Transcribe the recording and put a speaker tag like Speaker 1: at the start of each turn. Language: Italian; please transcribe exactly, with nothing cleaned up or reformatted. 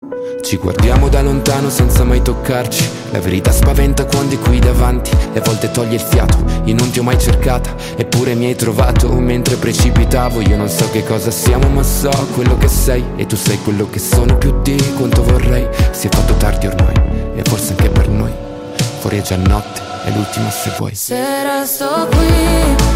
Speaker 1: Ci guardiamo da lontano senza mai toccarci. La verità spaventa quando è qui davanti. E a volte toglie il fiato, io non ti ho mai cercata, eppure mi hai trovato mentre precipitavo. Io non so che cosa siamo ma so quello che sei, e tu sei quello che sono più di quanto vorrei. Si è fatto tardi ormai, e forse anche per noi. Fuori è già notte, è l'ultima se vuoi.
Speaker 2: Se resto qui